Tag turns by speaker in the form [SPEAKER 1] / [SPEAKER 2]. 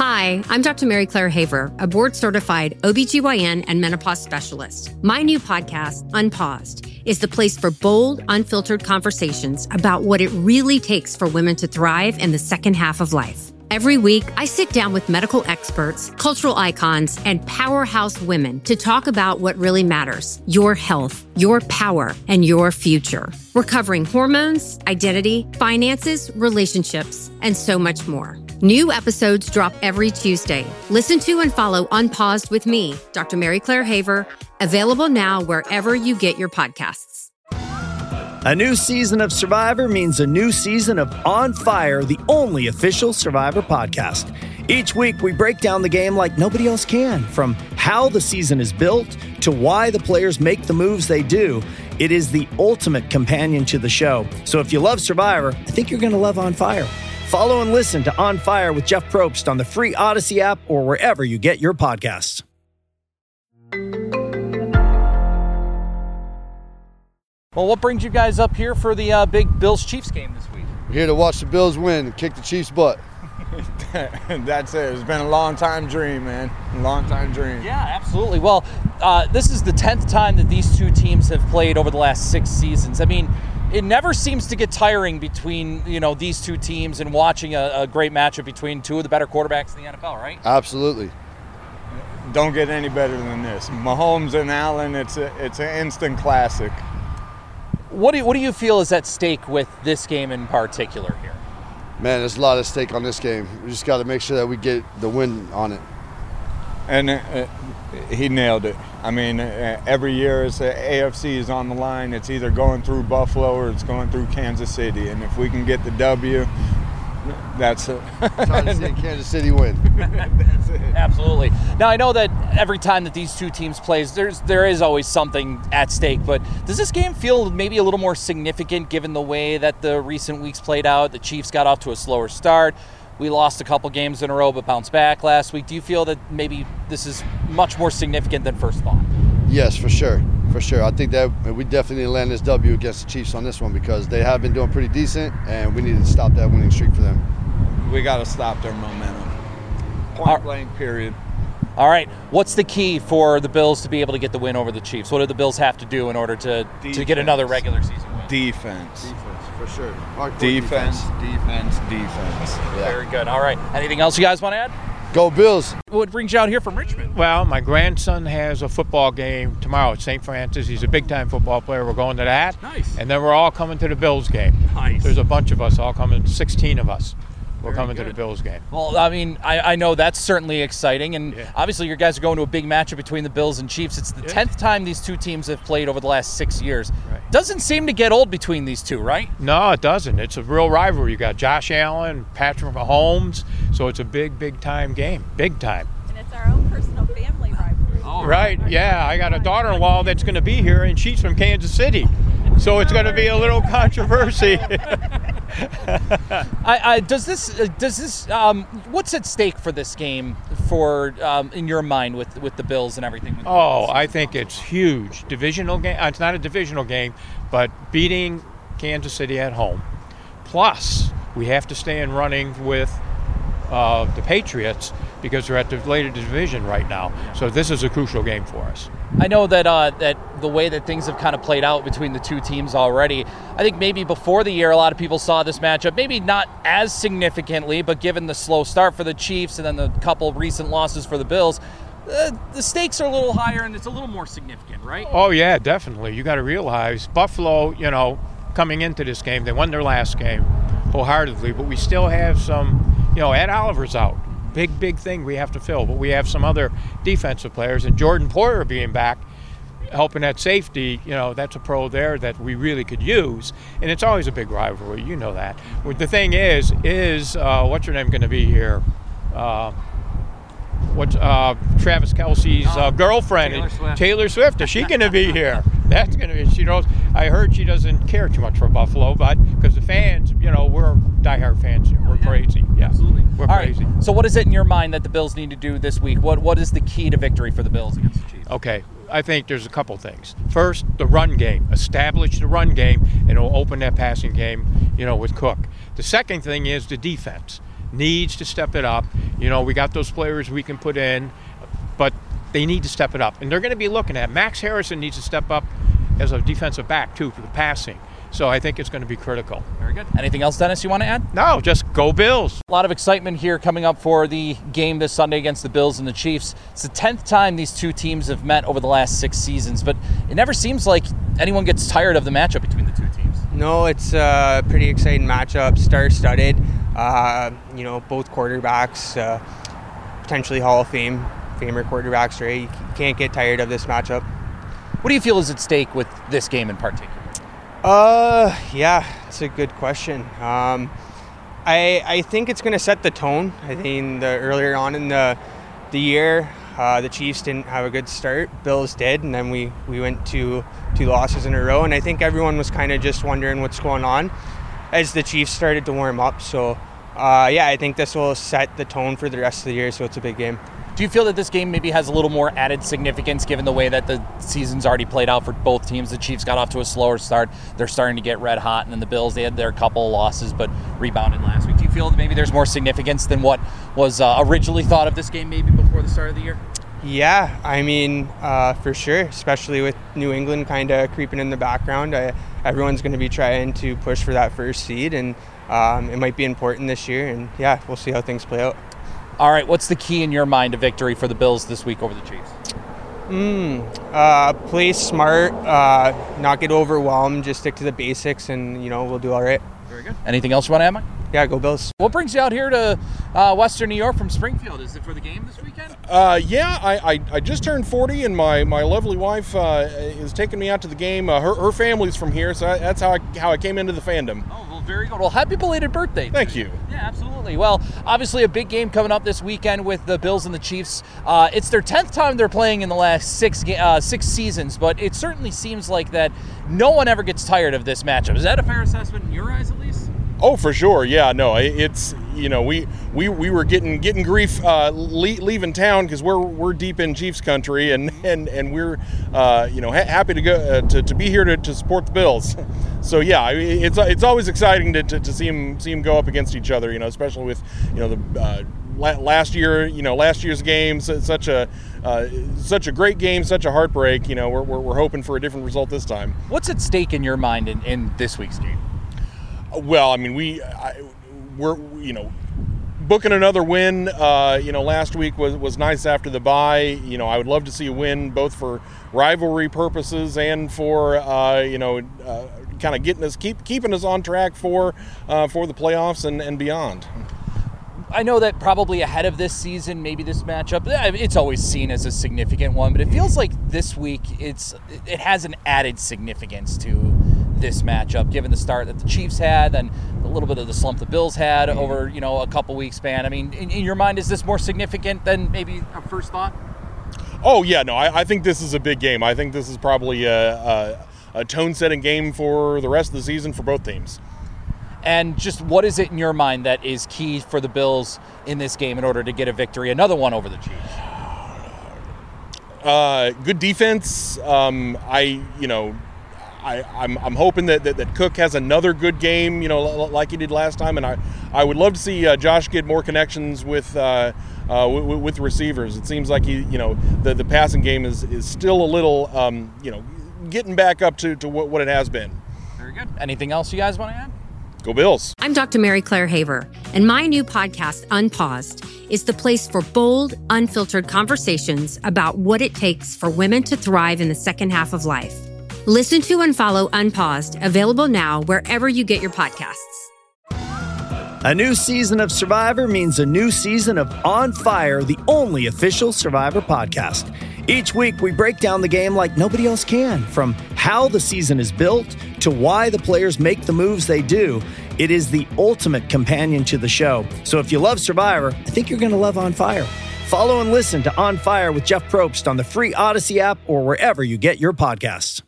[SPEAKER 1] Hi, I'm Dr. Mary Claire Haver, a board-certified OBGYN and menopause specialist. My new podcast, Unpaused, is the place for bold, unfiltered conversations about what it really takes for women to thrive in the second half of life. Every week, I sit down with medical experts, cultural icons, and powerhouse women to talk about what really matters: your health, your power, and your future. We're covering hormones, identity, finances, relationships, and so much more. New episodes drop every Tuesday. Listen to and follow Unpaused with me, Dr. Mary Claire Haver, available now wherever you get your podcasts.
[SPEAKER 2] A new season of Survivor means a new season of On Fire, the only official Survivor podcast. Each week, we break down the game like nobody else can, from how the season is built to why the players make the moves they do. It is the ultimate companion to the show. So if you love Survivor, I think you're going to love On Fire. Follow and listen to On Fire with Jeff Probst on the free Odyssey app or wherever you get your podcasts.
[SPEAKER 3] Well, what brings you guys up here for the big Bills-Chiefs game this week?
[SPEAKER 4] We're here to watch the Bills win and kick the Chiefs' butt.
[SPEAKER 5] That's it. It's been a long-time dream, man. A long-time dream.
[SPEAKER 3] Yeah, absolutely. Well, this is the 10th time that these two teams have played over the last 6 seasons. I mean, it never seems to get tiring between, these two teams and watching a great matchup between two of the better quarterbacks in the NFL, right?
[SPEAKER 4] Absolutely.
[SPEAKER 5] Don't get any better than this. Mahomes and Allen, it's an instant classic.
[SPEAKER 3] What do you feel is at stake with this game in particular here?
[SPEAKER 4] Man, there's a lot at stake on this game. We just got to make sure that we get the win on it.
[SPEAKER 5] And he nailed it. I mean, every year as the AFC is on the line, it's either going through Buffalo or it's going through Kansas City. And if we can get the W, that's it.
[SPEAKER 4] Trying to see Kansas City win.
[SPEAKER 5] That's it.
[SPEAKER 3] Absolutely. Now, I know that every time that these two teams plays, there is always something at stake, but does this game feel maybe a little more significant given the way that the recent weeks played out? The Chiefs got off to a slower start. We lost a couple games in a row but bounced back last week. Do you feel that maybe this is much more significant than first thought?
[SPEAKER 4] Yes, for sure. For sure. I think that we definitely land this W against the Chiefs on this one because they have been doing pretty decent, and we need to stop that winning streak for them.
[SPEAKER 5] We got to stop their momentum. Point blank, period.
[SPEAKER 3] All right. What's the key for the Bills to be able to get the win over the Chiefs? What do the Bills have to do in order to get another regular season win?
[SPEAKER 5] Defense.
[SPEAKER 4] For sure.
[SPEAKER 5] Defense.
[SPEAKER 3] Yeah. Very good. All right. Anything else you guys want to add?
[SPEAKER 4] Go Bills.
[SPEAKER 3] What brings you out here from Richmond?
[SPEAKER 6] Well, my grandson has a football game tomorrow at St. Francis. He's a big-time football player. We're going to that.
[SPEAKER 3] Nice.
[SPEAKER 6] And then we're all coming to the Bills game.
[SPEAKER 3] Nice.
[SPEAKER 6] There's a bunch of us all coming, 16 of us. We're
[SPEAKER 3] Very
[SPEAKER 6] coming
[SPEAKER 3] good.
[SPEAKER 6] to the Bills game.
[SPEAKER 3] Well, I mean, I know that's certainly exciting, and
[SPEAKER 6] Yeah.
[SPEAKER 3] obviously you guys are going to a big matchup between the Bills and Chiefs. It's the 10th time these two teams have played over the last 6 years.
[SPEAKER 6] Right.
[SPEAKER 3] Doesn't seem to get old between these two, right?
[SPEAKER 6] No, it doesn't. It's a real rivalry. You got Josh Allen, Patrick Mahomes, so it's a big-time game. Big time.
[SPEAKER 7] And it's our own personal family rivalry.
[SPEAKER 3] Oh,
[SPEAKER 6] Right, yeah. I got a daughter-in-law that's going to be here, and she's from Kansas City. So it's going to be a little controversy.
[SPEAKER 3] Does this what's at stake for this game for in your mind with the Bills and everything?
[SPEAKER 6] Oh, I think it's huge. Divisional game. It's not a divisional game, but beating Kansas City at home. Plus, we have to stay in running with the Patriots because they're at the later division right now. So this is a crucial game for us.
[SPEAKER 3] I know that that the way that things have kind of played out between the two teams already, I think maybe before the year a lot of people saw this matchup, maybe not as significantly, but given the slow start for the Chiefs and then the couple recent losses for the Bills, the stakes are a little higher and it's a little more significant, right?
[SPEAKER 6] Oh, yeah, definitely. You got to realize Buffalo, coming into this game, they won their last game wholeheartedly, but we still have some, Ed Oliver's out. Big thing we have to fill, but we have some other defensive players, and Jordan Poyer being back, helping at safety, that's a pro there that we really could use, and it's always a big rivalry, you know that. The thing is what's her name going to be here? Travis Kelce's girlfriend, Taylor Swift. Is she going to be here? That's going to be. She knows. I heard she doesn't care too much for Buffalo, but because the fans, we're diehard fans here. We're crazy. Yeah,
[SPEAKER 3] Absolutely.
[SPEAKER 6] We're
[SPEAKER 3] All
[SPEAKER 6] crazy.
[SPEAKER 3] Right. So, what is it in your mind that the Bills need to do this week? What is the key to victory for the Bills against the Chiefs?
[SPEAKER 6] Okay, I think there's a couple things. First, the run game. Establish the run game, and it'll open that passing game, with Cook. The second thing is the defense needs to step it up. You know, we got those players we can put in, but they need to step it up. And they're going to be looking at Max Harrison needs to step up as a defensive back, too, for the passing. So I think it's going to be critical.
[SPEAKER 3] Very good. Anything else, Dennis, you want to add?
[SPEAKER 6] No, just go Bills.
[SPEAKER 3] A lot of excitement here coming up for the game this Sunday against the Bills and the Chiefs. It's the 10th time these two teams have met over the last 6 seasons, but it never seems like anyone gets tired of the matchup between the two teams.
[SPEAKER 8] No, it's a pretty exciting matchup, star-studded. Both quarterbacks, potentially Hall of Famer quarterbacks, right? You can't get tired of this matchup.
[SPEAKER 3] What do you feel is at stake with this game in particular?
[SPEAKER 8] It's a good question. I think it's going to set the tone. I think earlier on in the year, the Chiefs didn't have a good start. Bills did, and then we went to 2 losses in a row. And I think everyone was kind of just wondering what's going on as the Chiefs started to warm up. So, I think this will set the tone for the rest of the year, so it's a big game.
[SPEAKER 3] Do you feel that this game maybe has a little more added significance given the way that the season's already played out for both teams? The Chiefs got off to a slower start. They're starting to get red hot. And then the Bills, they had their couple of losses but rebounded last week. Do you feel that maybe there's more significance than what was originally thought of this game maybe before the start of the year?
[SPEAKER 8] Yeah, I mean, for sure, especially with New England kind of creeping in the background. Everyone's going to be trying to push for that first seed, and it might be important this year. And, we'll see how things play out.
[SPEAKER 3] All right, what's the key in your mind to victory for the Bills this week over the Chiefs?
[SPEAKER 8] Play smart, not get overwhelmed, just stick to the basics, and, we'll do all right.
[SPEAKER 3] Very good. Anything else you want to add, Mike?
[SPEAKER 8] Yeah, go Bills.
[SPEAKER 3] What brings you out here to Western New York from Springfield? Is it for the game this weekend?
[SPEAKER 9] I just turned 40, and my lovely wife is taking me out to the game. Her family's from here, so that's how I came into the fandom.
[SPEAKER 3] Oh, well, very good. Well, happy belated birthday.
[SPEAKER 9] Thank you.
[SPEAKER 3] Yeah, absolutely. Well, obviously a big game coming up this weekend with the Bills and the Chiefs. It's their 10th time they're playing in the last 6 seasons, but it certainly seems like that no one ever gets tired of this matchup. Is that a fair assessment in your eyes, at least?
[SPEAKER 9] Oh, for sure. Yeah, no, it's, we were getting grief leaving town because we're deep in Chiefs country, and we're happy to go to be here to support the Bills. So yeah, it's always exciting to see them go up against each other, especially with the last year's game, such a great game, such a heartbreak. We're hoping for a different result this time.
[SPEAKER 3] What's at stake in your mind in this week's game?
[SPEAKER 9] Well, I mean, we're booking another win. Last week was nice after the bye. I would love to see a win both for rivalry purposes and for kind of getting us keeping us on track for the playoffs and beyond.
[SPEAKER 3] I know that probably ahead of this season, maybe this matchup, it's always seen as a significant one, but it feels like this week it has an added significance to this matchup, given the start that the Chiefs had and a little bit of the slump the Bills had over, a couple weeks span. I mean, in your mind, is this more significant than maybe a first thought?
[SPEAKER 9] Oh, yeah, no, I think this is a big game. I think this is probably a tone-setting game for the rest of the season for both teams.
[SPEAKER 3] And just what is it in your mind that is key for the Bills in this game in order to get a victory, another one over the Chiefs?
[SPEAKER 9] Good defense. I'm hoping that Cook has another good game, like he did last time, and I would love to see Josh get more connections with receivers. It seems like the passing game is still a little getting back up to what it has been.
[SPEAKER 3] Very good. Anything else you guys want to add?
[SPEAKER 9] Go Bills.
[SPEAKER 1] I'm Dr. Mary Claire Haver, and my new podcast, Unpaused, is the place for bold, unfiltered conversations about what it takes for women to thrive in the second half of life. Listen to and follow Unpaused, available now wherever you get your podcasts.
[SPEAKER 2] A new season of Survivor means a new season of On Fire, the only official Survivor podcast. Each week, we break down the game like nobody else can, from how the season is built to why the players make the moves they do. It is the ultimate companion to the show. So if you love Survivor, I think you're going to love On Fire. Follow and listen to On Fire with Jeff Probst on the free Odyssey app or wherever you get your podcasts.